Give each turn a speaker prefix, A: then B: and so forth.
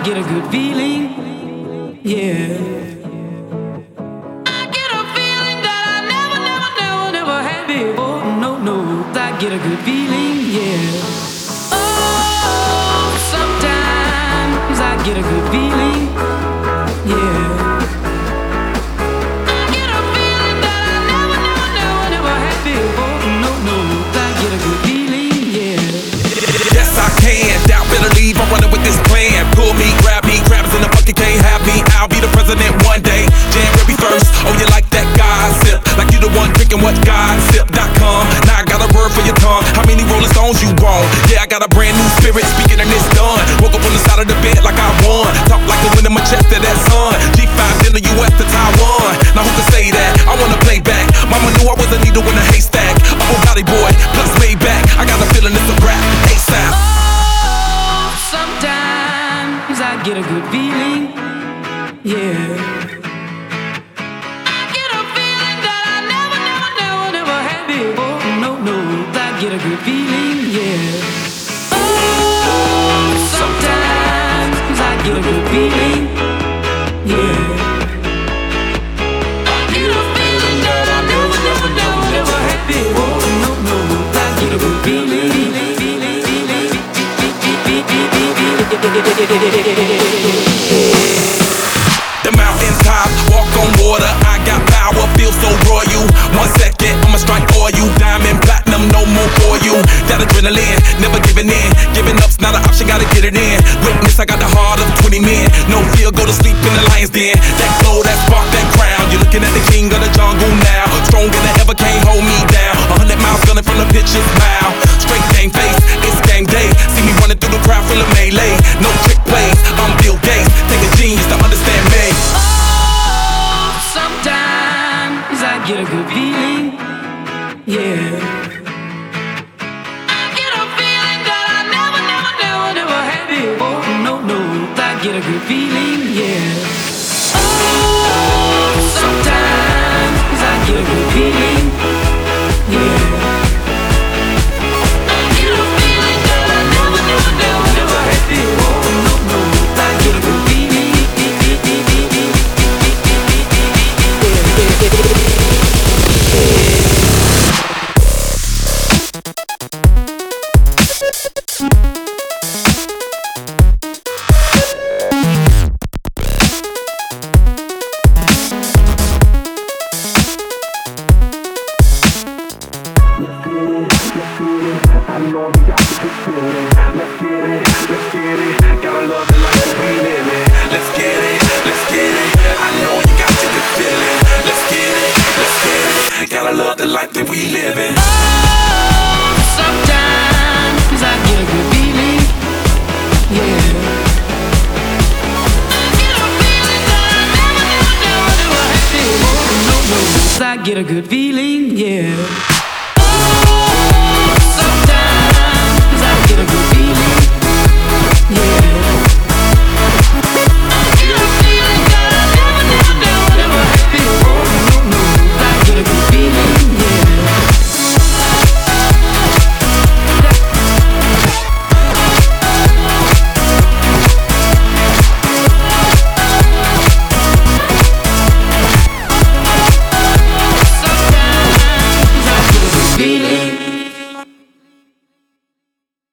A: get a good feeling, yeah. I get a feeling that I never had before. No, I get a good feeling, yeah. Oh, sometimes I get a good feeling, yeah. I get a feeling that I never had before. No, I get a good feeling, yeah.
B: Yes, I can. Doubt, better leave. I'm running with this plan. Pull me, grab us in the bucket, can't have me. I'll be the president one day. January 1st. Oh, you like that gossip? Like you the one drinking what gossip.com. Now I got a word for your tongue. How many Rolling Stones you want? Yeah, I got a brand new spirit. Speaking and it's done. Woke up on the side of the bed like I won. Talk like the wind in my chest to that sun. G5 in the US to Taiwan. Now who can say that? I wanna play back. Mama knew I was a needle in a haystack. A whole body boy, plus way back. I got a feeling it's a rap. ASAP.
A: Sometimes I get a good feeling, yeah. I get a feeling that I never had before. No, I get a good feeling, yeah. Oh, sometimes I get a good feeling, yeah. I get a feeling that I never had before. No, I get a good feeling.
B: The mountaintop, walk on water. I got power, feel so royal. 1 second, I'ma strike for you. Diamond, platinum, no more for you. That adrenaline, never giving in. Giving up's not an option, gotta get it in. Witness, I got the heart of 20 men. No fear, go to sleep in the lion's den. That glow, that spark, that crown. You're looking at the king of the jungle now. Stronger than ever, can't hold me down. 100 miles gunning from the pitcher's mouth. Straight game face, it's game day. See me running through the crowd full of melee. No trick plays, I'm Bill Gates. Take a genius to understand me.
A: Oh, sometimes I get a good feeling, yeah. I get a feeling that I never had before. No, I get a good feeling, yeah. Oh, sometimes I get a good feeling, yeah. I get a feeling that I never had before. No, I get a good feeling.
B: I know you got the feeling. Let's get it. Gotta love the life that we live in. Let's get it. I know you got the feeling. Let's get it. Gotta love the life that we live in.
A: Oh, sometimes I get a good feeling, yeah. I get a feeling that I never had before. No, I get a good feeling, yeah.